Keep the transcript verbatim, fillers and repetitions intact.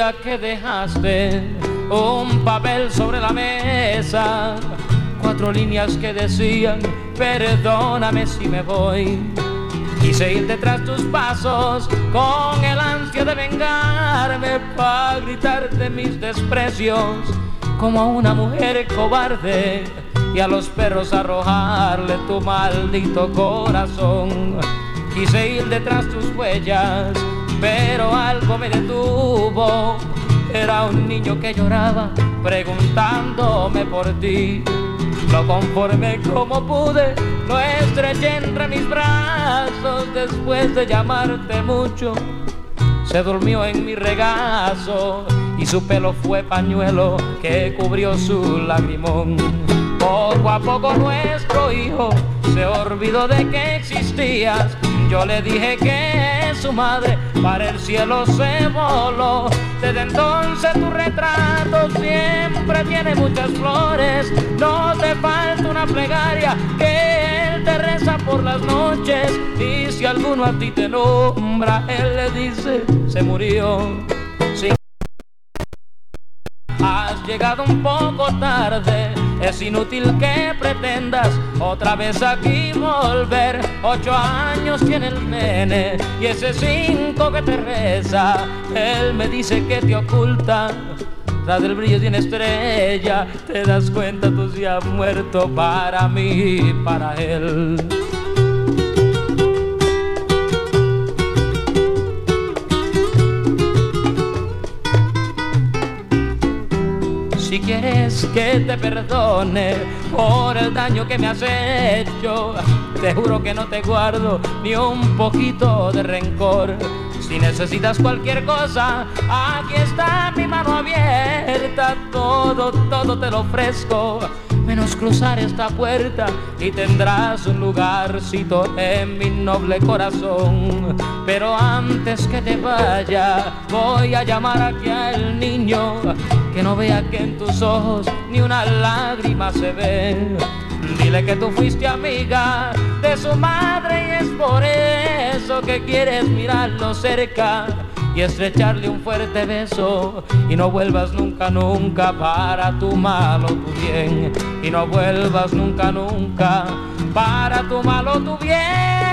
día que dejaste un papel sobre la mesa, cuatro líneas que decían perdóname si me voy. Quise ir detrás tus pasos con el ansia de vengarme, pa' gritarte mis desprecios como a una mujer cobarde y a los perros arrojarle tu maldito corazón. Quise ir detrás tus huellas, pero algo me detuvo. Era un niño que lloraba preguntándome por ti. Lo conformé como pude, lo estreché entre mis brazos. Después de llamarte mucho, se durmió en mi regazo y su pelo fue pañuelo que cubrió su lagrimón. Poco a poco nuestro hijo se olvidó de que existías. Yo le dije que su madre para el cielo se voló. Desde entonces tu retrato siempre tiene muchas flores. No te falta una plegaria que él te reza por las noches. Y si alguno a ti te nombra, él le dice, se murió. Sí. Has llegado un poco tarde, es inútil que pretendas otra vez aquí volver. Ocho años tiene el nene y ese cinco que te reza, él me dice que te oculta tras del brillo de una estrella. Te das cuenta, tú se has muerto para mí y para él. Si quieres que te perdone por el daño que me has hecho, te juro que no te guardo ni un poquito de rencor. Si necesitas cualquier cosa, aquí está mi mano abierta. Todo, todo te lo ofrezco, menos cruzar esta puerta y tendrás un lugarcito en mi noble corazón. Pero antes que te vaya, voy a llamar aquí al niño, que no vea que en tus ojos ni una lágrima se ve. Dile que tú fuiste amiga de su madre y es por eso que quieres mirarlo cerca y estrecharle un fuerte beso. Y no vuelvas nunca, nunca para tu mal o tu bien. Y no vuelvas nunca, nunca para tu mal o tu bien.